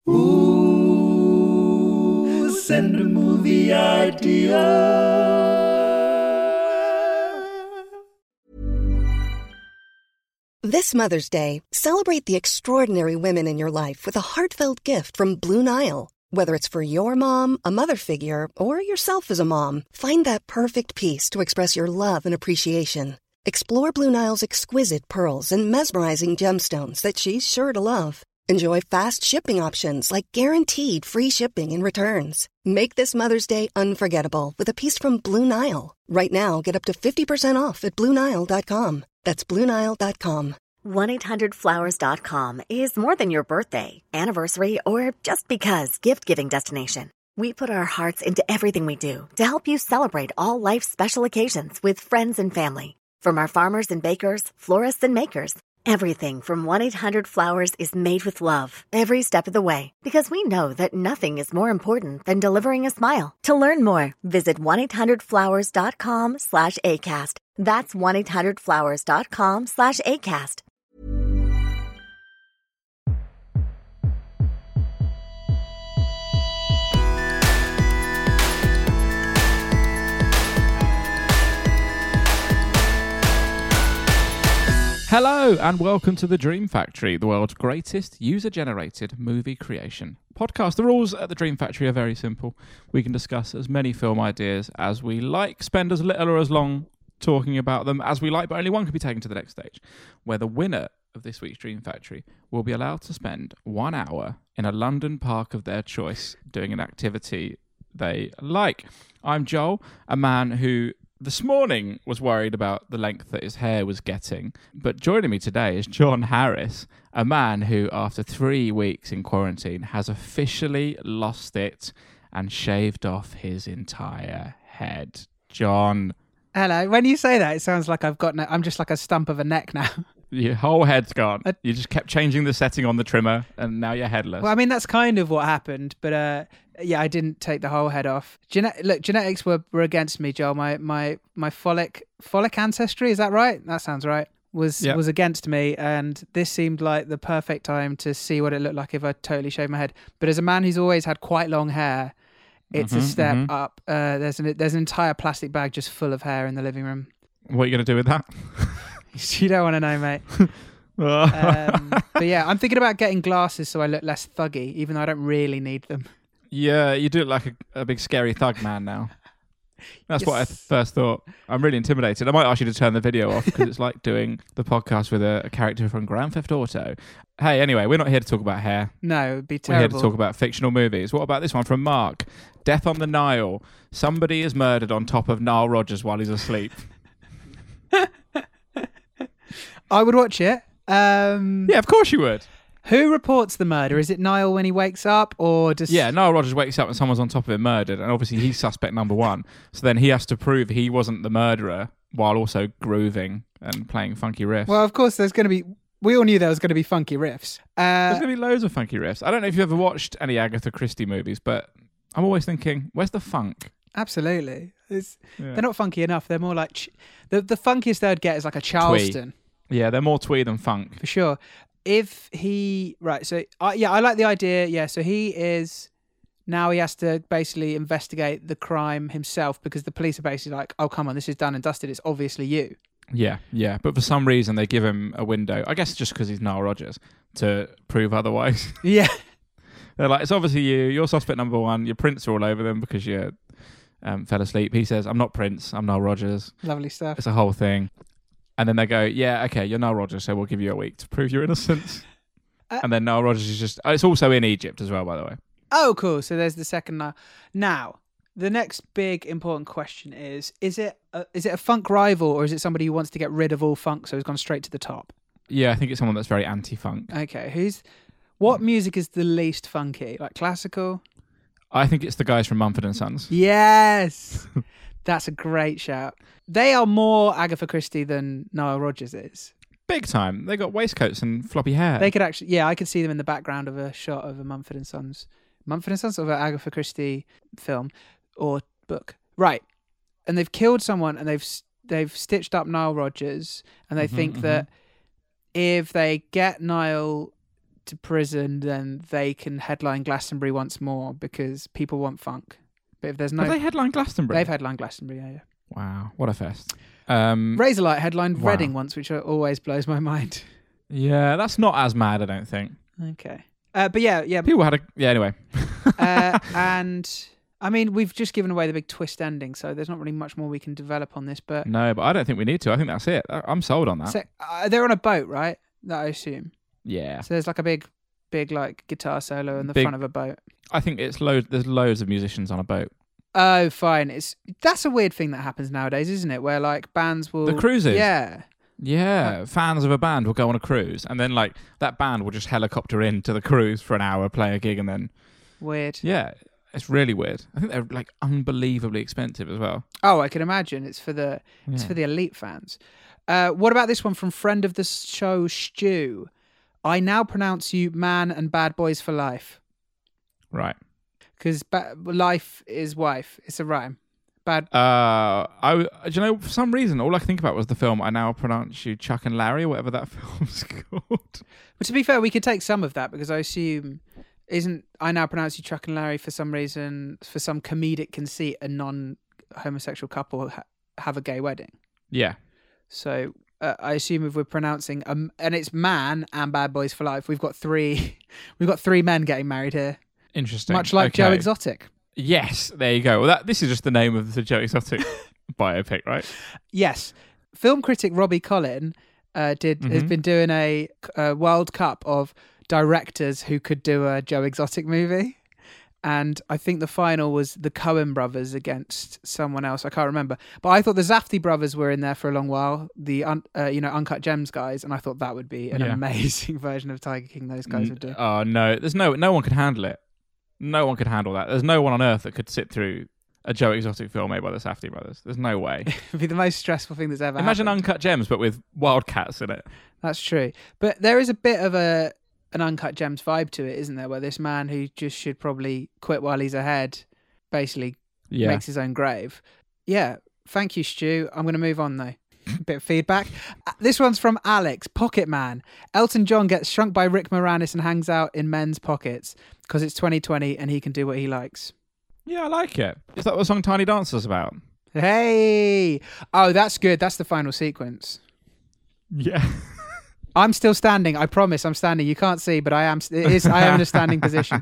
Ooh, send a movie idea. This Mother's Day, celebrate the extraordinary women in your life with a heartfelt gift from Blue Nile. Whether it's for your mom, a mother figure, or yourself as a mom, find that perfect piece to express your love and appreciation. Explore Blue Nile's exquisite pearls and mesmerizing gemstones that she's sure to love. Enjoy fast shipping options like guaranteed free shipping and returns. Make this Mother's Day unforgettable with a piece from Blue Nile. Right now, get up to 50% off at BlueNile.com. That's BlueNile.com. 1-800-Flowers.com is more than your birthday, anniversary, or just because gift-giving destination. We put our hearts into everything we do to help you celebrate all life's special occasions with friends and family. From our farmers and bakers, florists and makers, everything from 1-800-Flowers is made with love every step of the way, because we know that nothing is more important than delivering a smile. To learn more, visit 1-800-Flowers.com/ACAST. That's 1-800-Flowers.com/ACAST. Hello and welcome to The Dream Factory, the world's greatest user-generated movie creation podcast. The rules at The Dream Factory are very simple. We can discuss as many film ideas as we like, spend as little or as long talking about them as we like, but only one can be taken to the next stage, where the winner of this week's Dream Factory will be allowed to spend 1 hour in a London park of their choice doing an activity they like. I'm Joel, a man who this morning was worried about the length that his hair was getting. But joining me today is John Harris, a man who, after 3 weeks in quarantine, has officially lost it and shaved off his entire head. John. Hello. When you say that, it sounds like I'm just like a stump of a neck now. Your whole head's gone. You just kept changing the setting on the trimmer and now you're headless. Well, I mean, that's kind of what happened, but yeah, I didn't take the whole head off. Look, genetics were against me, Joel. My folic ancestry, is that right? That sounds right. Was against me, and this seemed like the perfect time to see what it looked like if I totally shaved my head. But as a man who's always had quite long hair, it's a step up. There's an entire plastic bag just full of hair in the living room. What are you going to do with that? You don't want to know, mate. But yeah, I'm thinking about getting glasses so I look less thuggy, even though I don't really need them. Yeah, you do look like a big scary thug man now. That's what I first thought. I'm really intimidated. I might ask you to turn the video off because it's like doing the podcast with a character from Grand Theft Auto. Hey, anyway, we're not here to talk about hair. No, it'd be terrible. We're here to talk about fictional movies. What about this one from Mark? Death on the Nile. Somebody is murdered on top of Nile Rodgers while he's asleep. I would watch it. Yeah, of course you would. Who reports the murder? Is it Niall when he wakes up, or does... Yeah, Nile Rodgers wakes up and someone's on top of him murdered, and obviously he's suspect number one. So then he has to prove he wasn't the murderer while also grooving and playing funky riffs. Well, of course, there's going to be... We all knew there was going to be funky riffs. There's going to be loads of funky riffs. I don't know if you've ever watched any Agatha Christie movies, but I'm always thinking, where's the funk? Absolutely. They're not funky enough. They're more like... The funkiest they'd get is like a Charleston. Twee. Yeah, they're more twee than funk. For sure. If he... Right, so... I like the idea. Yeah, so he is... Now he has to basically investigate the crime himself because the police are basically like, oh, come on, this is done and dusted. It's obviously you. Yeah. But for some reason, they give him a window. I guess just because he's Nile Rodgers to prove otherwise. Yeah. They're like, it's obviously you. You're suspect number one. Your prints are all over them because you fell asleep. He says, I'm not Prince. I'm Nile Rodgers. Lovely stuff. It's a whole thing. And then they go, yeah, okay, you're Nile Rodgers, so we'll give you a week to prove your innocence. And then Nile Rodgers is just... it's also in Egypt as well, by the way. Oh, cool. So there's the second Nile. Now, the next big important question is it a funk rival or is it somebody who wants to get rid of all funk so he's gone straight to the top? Yeah, I think it's someone that's very anti-funk. Okay, what music is the least funky? Like classical? I think it's the guys from Mumford & Sons. Yes! That's a great shout. They are more Agatha Christie than Nile Rodgers is. Big time. They got waistcoats and floppy hair. They could actually... Yeah, I could see them in the background of a shot of a Mumford & Sons. Mumford & Sons of an Agatha Christie film or book. Right. And they've killed someone and they've stitched up Nile Rodgers and they think that if they get Niall to prison, then they can headline Glastonbury once more because people want funk. But if there's no... Have they headlined Glastonbury? They've headlined Glastonbury, yeah. Wow, what a fest. Razorlight headlined wow. Reading once, which always blows my mind. Yeah, that's not as mad, I don't think. Okay. But yeah. People had a... Yeah, anyway. And... I mean, we've just given away the big twist ending, so there's not really much more we can develop on this. But no, but I don't think we need to. I think that's it. I'm sold on that. So, they're on a boat, right? That I assume. Yeah. So there's like a big like guitar solo in the front of a boat. I think it's there's loads of musicians on a boat. Oh, fine. That's a weird thing that happens nowadays, isn't it? Where like bands will... The cruises. Yeah. Yeah, fans of a band will go on a cruise, and then like that band will just helicopter into the cruise for an hour, play a gig, and then... Weird. Yeah. It's really weird. I think they're like unbelievably expensive as well. Oh, I can imagine. It's for the elite fans. What about this one from friend of the show, Stu? I now pronounce you man and bad boys for life. Right. Because life is wife. It's a rhyme. Bad. For some reason, all I could think about was the film I Now Pronounce You Chuck and Larry, or whatever that film's called. But to be fair, we could take some of that because I assume... Isn't I Now Pronounce You Chuck and Larry for some reason, for some comedic conceit, a non-homosexual couple have a gay wedding? Yeah. So I assume if we're pronouncing and it's man and bad boys for life, we've got three men getting married here. Interesting. Much like Joe Exotic. Yes, there you go. Well, this is just the name of the Joe Exotic biopic, right? Yes. Film critic Robbie Collin has been doing a World Cup of directors who could do a Joe Exotic movie, and I think the final was the Coen brothers against someone else. I can't remember, but I thought the Safdie brothers were in there for a long while, the Uncut Gems guys, and I thought that would be an amazing version of Tiger King those guys would do. Oh no, no one could handle it. No one could handle that. There's no one on earth that could sit through a Joe Exotic film made by the Safdie brothers. There's no way. It'd be the most stressful thing that's ever Imagine happened. Uncut Gems, but with wildcats in it. That's true, but there is a bit of an Uncut Gems vibe to it, isn't there? Where this man who just should probably quit while he's ahead basically makes his own grave. Yeah, thank you, Stu. I'm going to move on, though. Bit of feedback. This one's from Alex, Pocket Man. Elton John gets shrunk by Rick Moranis and hangs out in men's pockets because it's 2020 and he can do what he likes. Yeah, I like it. Is that what the song Tiny Dancer's about? Hey! Oh, that's good. That's the final sequence. Yeah. I'm still standing. I promise I'm standing. You can't see, but I am in a standing position.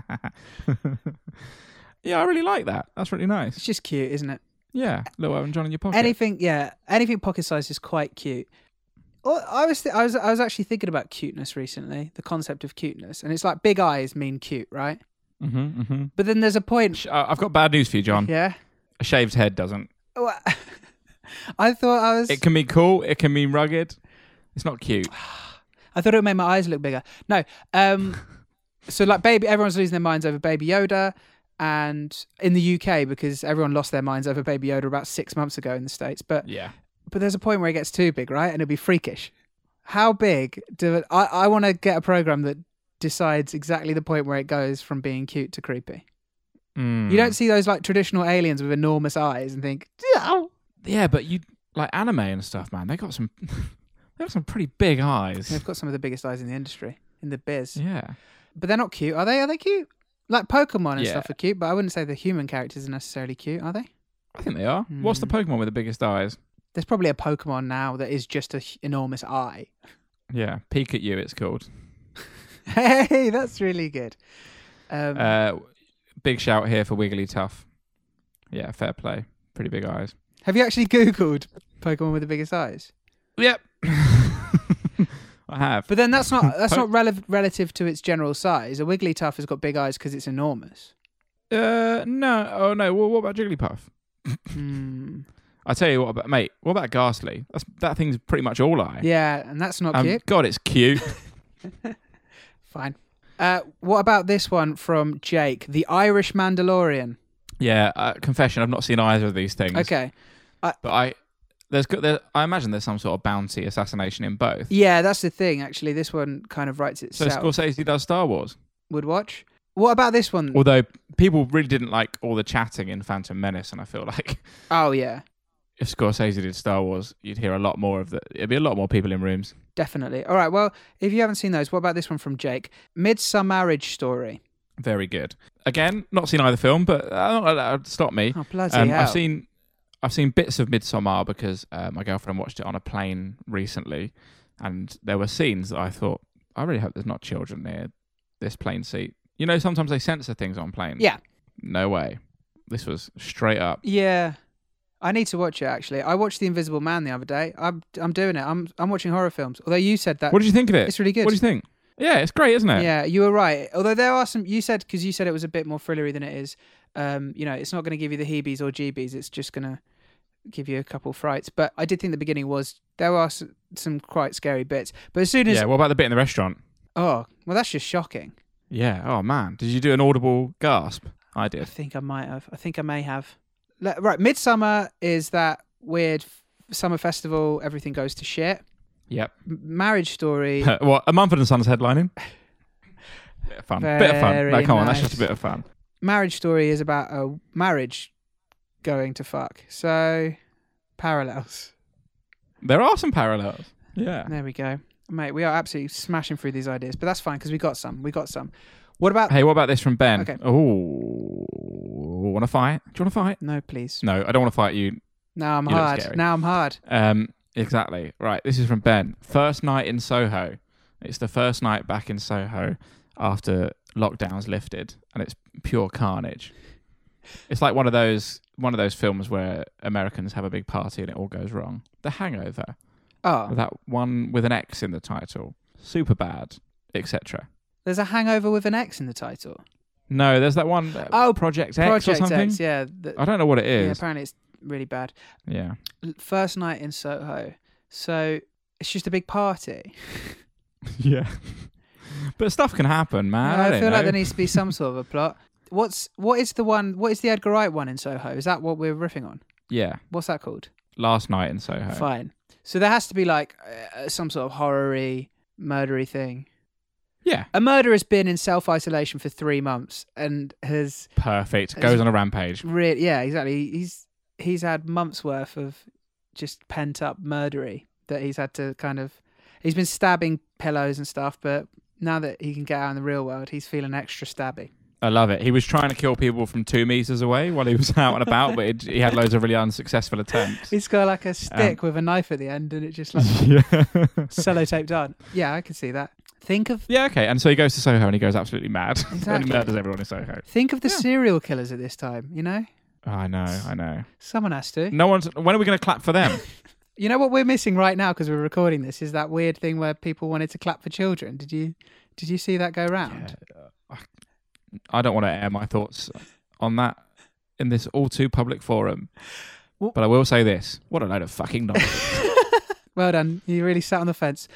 Yeah, I really like that. That's really nice. It's just cute, isn't it? Yeah, little Elton John in your pocket. Anything pocket size is quite cute. I was actually thinking about cuteness recently, the concept of cuteness, and it's like big eyes mean cute, right? Mm-hmm, mm-hmm. But then there's a point. I've got bad news for you, John. Yeah. A shaved head doesn't. I thought I was. It can be cool. It can be rugged. It's not cute. I thought it would make my eyes look bigger. No. So like everyone's losing their minds over Baby Yoda, and in the UK because everyone lost their minds over Baby Yoda about 6 months ago in the States. But there's a point where it gets too big, right? And it'll be freakish. How big I want to get a program that decides exactly the point where it goes from being cute to creepy. You don't see those like traditional aliens with enormous eyes and think, oh. Yeah, but you like anime and stuff, man. They got some pretty big eyes. They've got some of the biggest eyes in the industry, in the biz. Yeah. But they're not cute, are they? Are they cute? Like Pokemon and stuff are cute, but I wouldn't say the human characters are necessarily cute, are they? I think they are. What's the Pokemon with the biggest eyes? There's probably a Pokemon now that is just an enormous eye. Yeah, Pikachu it's called. Hey, that's really good. Big shout here for Wigglytuff. Yeah, fair play. Pretty big eyes. Have you actually Googled Pokemon with the biggest eyes? Yep. I have. But then that's not relative to its general size. A Wigglytuff has got big eyes because it's enormous. No. Oh, no. Well, what about Jigglypuff? I tell you what about, mate, what about Ghastly? That thing's pretty much all eye. Yeah, and that's not cute. God, it's cute. Fine. What about this one from Jake, the Irish Mandalorian? Yeah, confession, I've not seen either of these things. Okay. But I imagine there's some sort of bounty assassination in both. Yeah, that's the thing, actually. This one kind of writes itself. So Scorsese does Star Wars? Would watch. What about this one? Although people really didn't like all the chatting in Phantom Menace, and I feel like... Oh, yeah. if Scorsese did Star Wars, you'd hear a lot more of it'd be a lot more people in rooms. Definitely. All right, well, if you haven't seen those, what about this one from Jake? Midsummer Marriage Story. Very good. Again, not seen either film, but stop me. Oh, bloody hell. I've seen bits of Midsommar because my girlfriend watched it on a plane recently, and there were scenes that I thought, I really hope there's not children near this plane seat. You know, sometimes they censor things on planes. Yeah. No way. This was straight up. Yeah. I need to watch it, actually. I watched The Invisible Man the other day. I'm doing it. I'm watching horror films. Although you said that... What did you think of it? It's really good. What do you think? Yeah, it's great, isn't it? Yeah, you were right. Although there are some... Because you said it was a bit more thrillery than it is. It's not going to give you the heebies or jeebies. It's just going to give you a couple frights. But I did think the beginning was... There are some quite scary bits. But as soon as... Yeah, what about the bit in the restaurant? Oh, well, that's just shocking. Yeah. Oh, man. Did you do an audible gasp? I did. I think I might have. I think I may have. Right, Midsummer is that weird summer festival, everything goes to shit. Yep. Marriage Story. What, a Mumford & Sons headlining? Bit of fun. Bit of fun. No, come on, that's just a bit of fun. Marriage Story is about a marriage going to fuck. So, parallels. There are some parallels. Yeah. There we go. Mate, we are absolutely smashing through these ideas, but that's fine because we got some. What about... Hey, what about this from Ben? Okay. Oh, want to fight? Do you want to fight? No, please. No, I don't want to fight you. Now I'm hard. Exactly. Right, this is from Ben. First night in Soho. It's the first night back in Soho after lockdown's lifted, and it's pure carnage. It's like one of those films where Americans have a big party and it all goes wrong. The Hangover. Oh. That one with an X in the title. Super bad, etc. There's a Hangover with an X in the title. No, there's that one. Project X or something. X, yeah. I don't know what it is. Yeah, apparently it's really bad. Yeah. First night in Soho. So it's just a big party. Yeah. But stuff can happen, man. I feel like there needs to be some sort of a plot. What is the Edgar Wright one in Soho? Is that what we're riffing on? Yeah. What's that called? Last Night in Soho. Fine. So there has to be like some sort of horror-y, murdery thing. Yeah. A murderer has been in self-isolation for 3 months and has... Perfect. Goes on a rampage. Yeah, exactly. He's had months worth of just pent-up murdery that he's had to kind of... He's been stabbing pillows and stuff, but now that he can get out in the real world, he's feeling extra stabby. I love it. He was trying to kill people from 2 meters away while he was out and about, but he had loads of really unsuccessful attempts. He's got like a stick with a knife at the end, and it just like sellotaped on. Yeah, I can see that. Okay. And so he goes to Soho and he goes absolutely mad. Exactly. And he murders everyone in Soho. Think of the serial killers at this time, you know? Oh, I know. Someone has to. When are we going to clap for them? You know what we're missing right now because we're recording this is that weird thing where people wanted to clap for children. Did you see that go round? Yeah. I don't want to air my thoughts on that in this all too public forum. But I will say this. What a load of fucking nonsense. Well done. You really sat on the fence.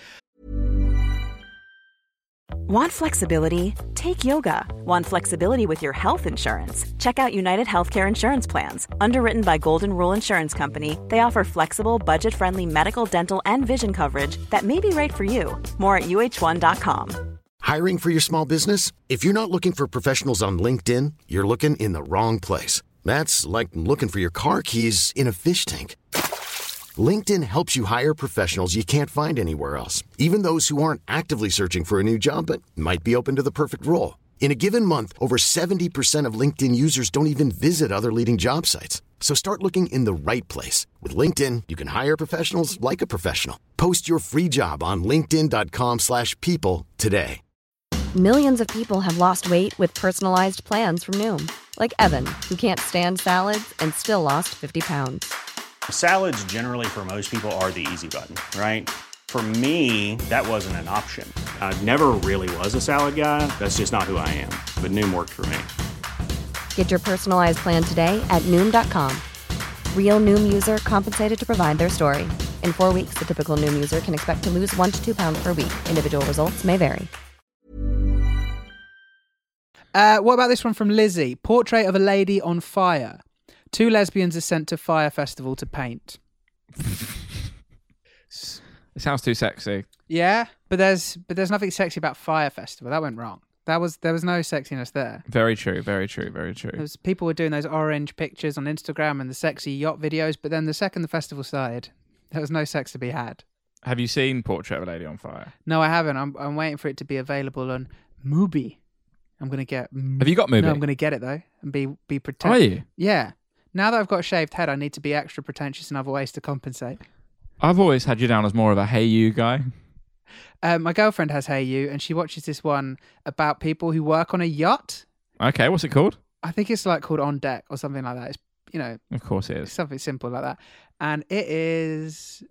Want flexibility? Take yoga. Want flexibility with your health insurance? Check out United Healthcare Insurance Plans. Underwritten by Golden Rule Insurance Company, they offer flexible, budget-friendly medical, dental, and vision coverage that may be right for you. More at uh1.com. Hiring for your small business? If you're not looking for professionals on LinkedIn, you're looking in the wrong place. That's like looking for your car keys in a fish tank. LinkedIn helps you hire professionals you can't find anywhere else, even those who aren't actively searching for a new job but might be open to the perfect role. In a given month, over 70% of LinkedIn users don't even visit other leading job sites. So start looking in the right place. With LinkedIn, you can hire professionals like a professional. Post your free job on linkedin.com/people today. Millions of people have lost weight with personalized plans from Noom. Like Evan, who can't stand salads and still lost 50 pounds. Salads generally for most people are the easy button, right? For me, that wasn't an option. I never really was a salad guy. That's just not who I am. But Noom worked for me. Get your personalized plan today at Noom.com. Real Noom user compensated to provide their story. In 4 weeks, the typical Noom user can expect to lose 1 to 2 pounds per week. Individual results may vary. What about this one from Lizzie? Portrait of a lady on fire. 2 lesbians are sent to fire festival to paint. It sounds too sexy. Yeah, but there's nothing sexy about fire festival. That went wrong. There was no sexiness there. Very true, very true, very true. People were doing those orange pictures on Instagram and the sexy yacht videos, but then the second the festival started, there was no sex to be had. Have you seen Portrait of a Lady on Fire? No, I haven't. I'm waiting for it to be available on Mubi. I'm going to get... Have you got Mubi? No, I'm going to get it, though, and be pretentious. Are you? Yeah. Now that I've got a shaved head, I need to be extra pretentious in other ways to compensate. I've always had you down as more of a Hey You guy. My girlfriend has Hey You, and she watches this one about people who work on a yacht. Okay, what's it called? I think it's called On Deck or something like that. It's, Of course it is. Something simple like that. And it is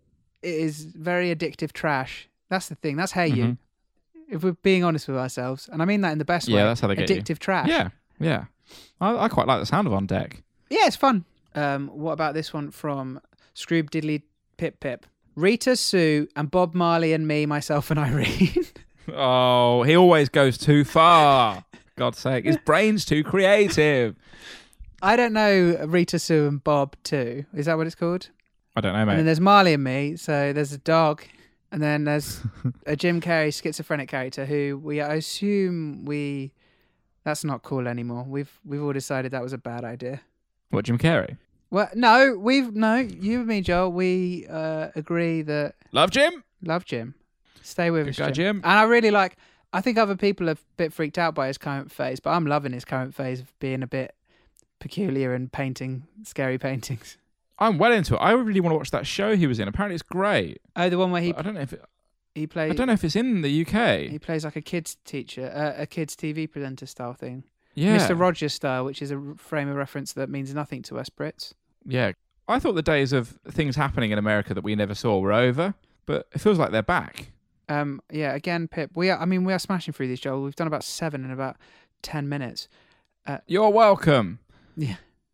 very addictive trash. That's the thing. That's Hey You. If we're being honest with ourselves. And I mean that in the best way. Yeah, that's how they get addictive you. Trash. Yeah. I quite like the sound of On Deck. Yeah, it's fun. What about this one from Scroob Diddly Pip Pip? Rita, Sue, and Bob Marley and me, myself and Irene. Oh, he always goes too far. God's sake, his brain's too creative. I don't know Rita, Sue, and Bob too. Is that what it's called? I don't know, mate. And then there's Marley and me, so there's a dog. And then there's a Jim Carrey schizophrenic character who I assume that's not cool anymore. We've all decided that was a bad idea. What, Jim Carrey? Well, no, you and me, Joel, we agree that... Love Jim? Love Jim. Stay with us, Good guy, Jim. And I think other people are a bit freaked out by his current phase, but I'm loving his current phase of being a bit peculiar and painting scary paintings. I'm well into it. I really want to watch that show he was in. Apparently it's great. Oh, the one where I don't know if he plays... I don't know if it's in the UK. He plays like a kids teacher, a kids TV presenter style thing. Yeah. Mr. Rogers style, which is a frame of reference that means nothing to us Brits. Yeah. I thought the days of things happening in America that we never saw were over, but it feels like they're back. Yeah, again, Pip, we are smashing through these, Joel. We've done about 7 in about 10 minutes. You're welcome. Yeah.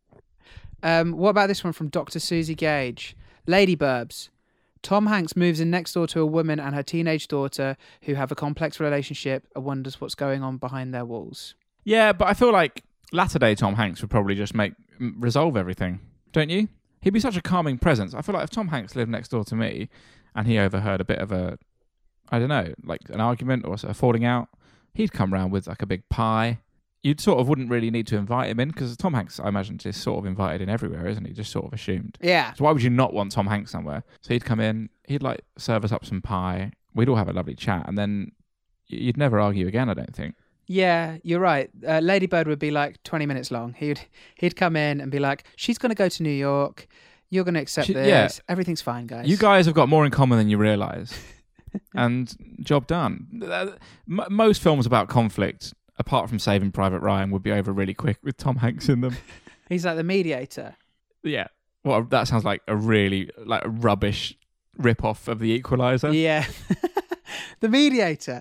What about this one from Dr. Susie Gage? Ladyburbs. Tom Hanks moves in next door to a woman and her teenage daughter who have a complex relationship and wonders what's going on behind their walls. Yeah, but I feel like latter-day Tom Hanks would probably just resolve everything, don't you? He'd be such a calming presence. I feel like if Tom Hanks lived next door to me and he overheard a bit of an argument or a falling out, he'd come round with like a big pie. You sort of wouldn't really need to invite him in because Tom Hanks, I imagine, is sort of invited in everywhere, isn't he? Just sort of assumed. Yeah. So why would you not want Tom Hanks somewhere? So he'd come in, he'd like serve us up some pie. We'd all have a lovely chat, and then you'd never argue again, I don't think. Yeah, you're right. Lady Bird would be like 20 minutes long. He'd come in and be like, she's going to go to New York. You're going to accept this. Yeah. Everything's fine, guys. You guys have got more in common than you realise. And job done. Most films about conflict, apart from Saving Private Ryan, would be over really quick with Tom Hanks in them. He's like the mediator. Yeah. Well, that sounds like a really rubbish rip-off of The Equalizer. Yeah. The mediator.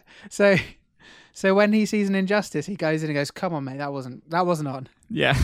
So when he sees an injustice, he goes in and goes, "Come on, mate, that wasn't on." Yeah.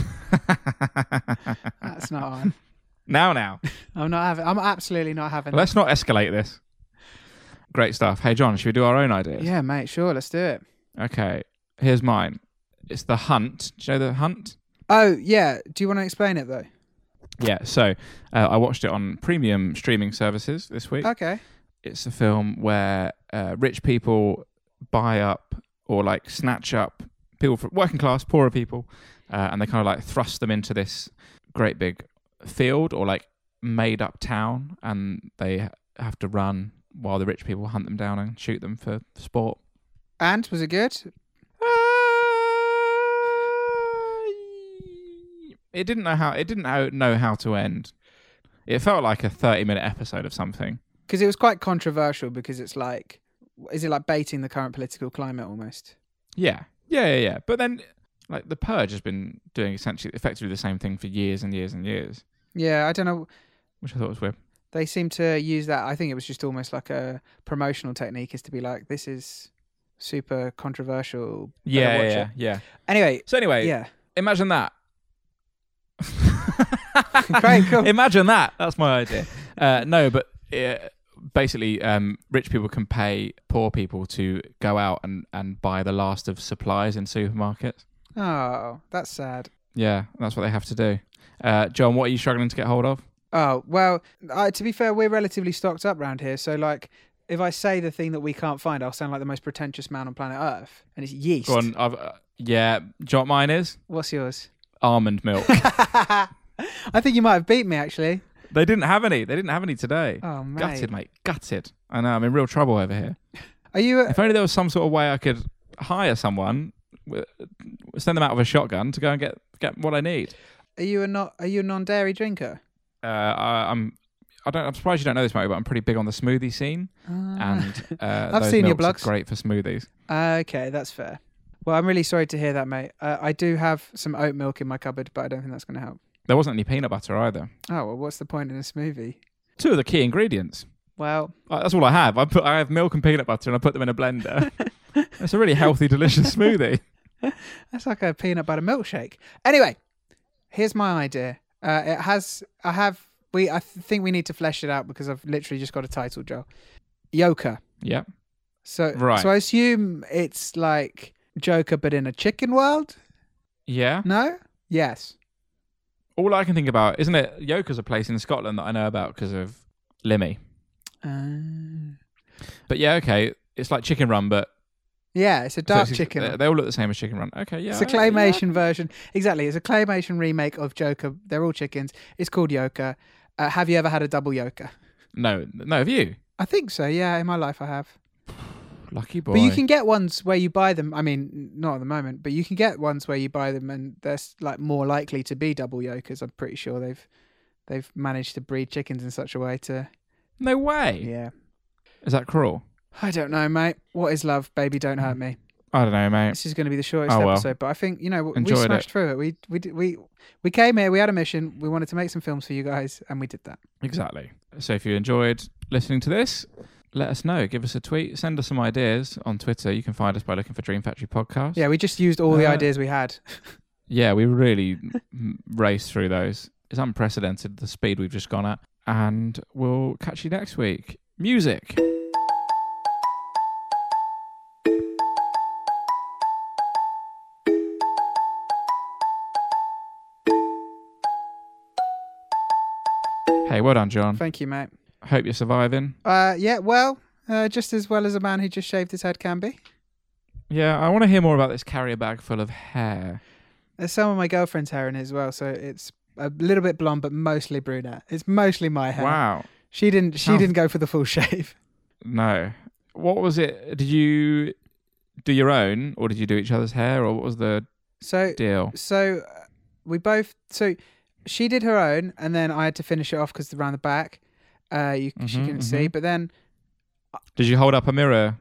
That's not on. Now. I'm absolutely not having Let's not escalate this. Great stuff. Hey, John, should we do our own ideas? Yeah, mate, sure, let's do it. Okay, here's mine. It's The Hunt. Do you know The Hunt? Oh, yeah. Do you want to explain it, though? Yeah, so I watched it on premium streaming services this week. Okay. It's a film where rich people buy up or snatch up people from working class, poorer people, and they kind of thrust them into this great big field or made up town, and they have to run while the rich people hunt them down and shoot them for sport. And was it good? It didn't know how to end. It felt like a 30-minute episode of something. Because it was quite controversial. Because it's is it baiting the current political climate almost? Yeah. But then, The Purge has been doing effectively the same thing for years and years and years. Yeah, I don't know. Which I thought was weird. They seem to use that. I think it was just almost like a promotional technique, is to be like, this is super controversial. Yeah. Anyway. Yeah. Imagine that. Great, cool. Imagine that. That's my idea. No, but basically, rich people can pay poor people to go out and buy the last of supplies in supermarkets. Oh, that's sad. Yeah, that's what they have to do. John, what are you struggling to get hold of? Oh, well, to be fair, we're relatively stocked up around here. So, if I say the thing that we can't find, I'll sound like the most pretentious man on planet Earth. And it's yeast. Go on. Yeah. Do you know what mine is? What's yours? Almond milk. I think you might have beat me, actually. They didn't have any. They didn't have any today. Oh, mate. Gutted, mate. Gutted. I know. I'm in real trouble over here. Are you? If only there was some sort of way I could hire someone, send them out with a shotgun to go and get what I need. Are you a non-dairy drinker? I'm surprised you don't know this, mate, but I'm pretty big on the smoothie scene, and I've those seen your milks blogs. are great for smoothies. Okay, that's fair. Well, I'm really sorry to hear that, mate. I do have some oat milk in my cupboard, but I don't think that's going to help. There wasn't any peanut butter either. Oh, well, what's the point in a smoothie? Two of the key ingredients. Well, that's all I have. I have milk and peanut butter, and I put them in a blender. It's a really healthy, delicious smoothie. That's like a peanut butter milkshake. Anyway, here's my idea. I think we need to flesh it out because I've literally just got a title, Joel. Yoker. Yeah. So right. So I assume it's like Joker, but in a chicken world. Yeah. No. Yes. All I can think about, isn't it? Yoker's a place in Scotland that I know about because of Limmy. But yeah, okay. It's like Chicken Run, but yeah, it's a dark chicken. They all look the same as Chicken Run. Okay, yeah. It's a claymation version. Exactly. It's a claymation remake of Joker. They're all chickens. It's called Yoker. Have you ever had a double Yoker? No. Have you? I think so. Yeah, in my life I have. Lucky boy. But you can get ones where you buy them. I mean, not at the moment, but you can get ones where you buy them and they're like more likely to be double Yokers. I'm pretty sure they've managed to breed chickens in such a way to. No way. Yeah. Is that cruel? I don't know, mate. What is love? Baby, don't hurt me. I don't know, mate. This is going to be the shortest episode, but I think, we smashed through it. We came here, we had a mission, we wanted to make some films for you guys, and we did that. Exactly. So if you enjoyed listening to this, let us know. Give us a tweet. Send us some ideas on Twitter. You can find us by looking for Dream Factory Podcast. Yeah, we just used all the ideas we had. Yeah, we really raced through those. It's unprecedented, the speed we've just gone at. And we'll catch you next week. Music. Hey, well done, John. Thank you, mate. Hope you're surviving. Yeah, well, just as well as a man who just shaved his head can be. Yeah, I want to hear more about this carrier bag full of hair. There's some of my girlfriend's hair in it as well, so it's a little bit blonde, but mostly brunette. It's mostly my hair. Wow. She didn't go for the full shave. No. What was it? Did you do your own, or did you do each other's hair, or what was the deal? So we both. So she did her own, and then I had to finish it off because around the back, she couldn't see. But then, did you hold up a mirror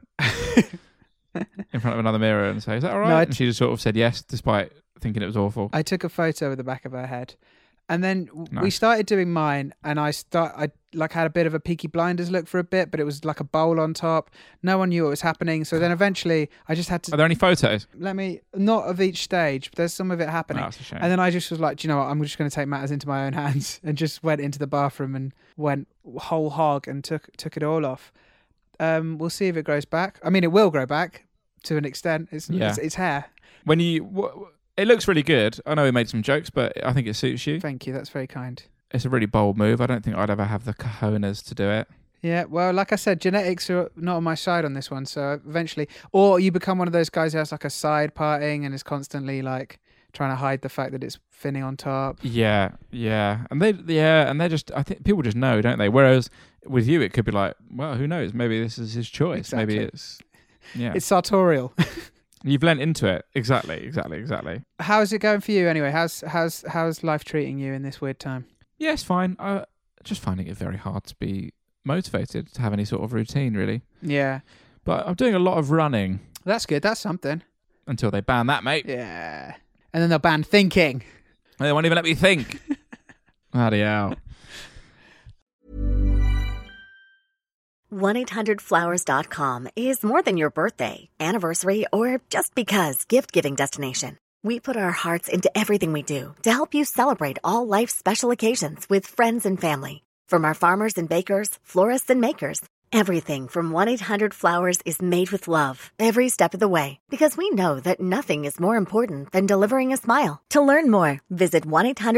in front of another mirror and say, "Is that all right?" No, and she just sort of said yes, despite thinking it was awful. I took a photo of the back of her head. And then we started doing mine, and I had a bit of a Peaky Blinders look for a bit, but it was like a bowl on top. No one knew what was happening. So then eventually I just had to... Are there any photos? Not of each stage, but there's some of it happening. Oh, that's a shame. And then I just was like, do you know what? I'm just going to take matters into my own hands, and just went into the bathroom and went whole hog and took it all off. We'll see if it grows back. I mean, it will grow back to an extent. It's hair. When it looks really good. I know we made some jokes, but I think it suits you. Thank you. That's very kind. It's a really bold move. I don't think I'd ever have the cojones to do it. Yeah, well, like I said, genetics are not on my side on this one. So eventually, or you become one of those guys who has like a side parting and is constantly like trying to hide the fact that it's thinning on top. Yeah. And they're just, I think people just know, don't they? Whereas with you, it could be like, well, who knows? Maybe this is his choice. Exactly. Maybe it's sartorial. You've lent into it. Exactly. How's it going for you anyway? How's life treating you in this weird time? Yeah, it's fine. Just finding it very hard to be motivated to have any sort of routine, really. Yeah. But I'm doing a lot of running. That's good. That's something. Until they ban that, mate. Yeah. And then they'll ban thinking. They won't even let me think. Bloody hell. 1-800-Flowers.com is more than your birthday, anniversary, or just because gift-giving destination. We put our hearts into everything we do to help you celebrate all life's special occasions with friends and family. From our farmers and bakers, florists and makers, everything from 1-800-Flowers is made with love every step of the way, because we know that nothing is more important than delivering a smile. To learn more, visit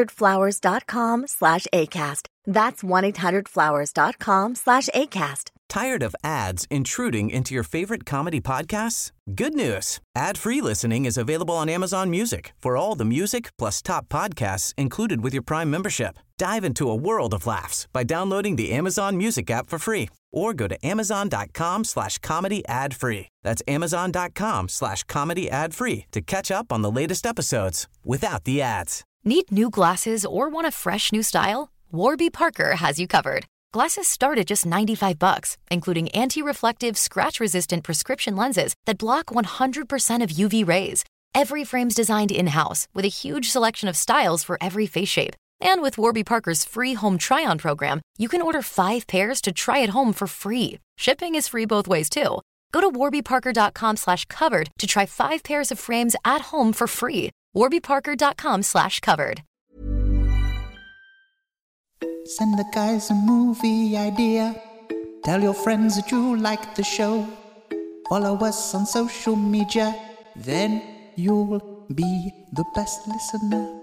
1-800-Flowers.com/ACAST. That's 1-800-Flowers.com/ACAST. Tired of ads intruding into your favorite comedy podcasts? Good news. Ad-free listening is available on Amazon Music for all the music plus top podcasts included with your Prime membership. Dive into a world of laughs by downloading the Amazon Music app for free or go to amazon.com/comedy ad-free. That's amazon.com/comedy ad-free to catch up on the latest episodes without the ads. Need new glasses or want a fresh new style? Warby Parker has you covered. Glasses start at just $95, including anti-reflective, scratch-resistant prescription lenses that block 100% of UV rays. Every frame's designed in-house with a huge selection of styles for every face shape. And with Warby Parker's free home try-on program, you can order 5 pairs to try at home for free. Shipping is free both ways, too. Go to warbyparker.com/covered to try 5 pairs of frames at home for free. warbyparker.com/covered. Send the guys a movie idea. Tell your friends that you like the show. Follow us on social media. Then you'll be the best listener.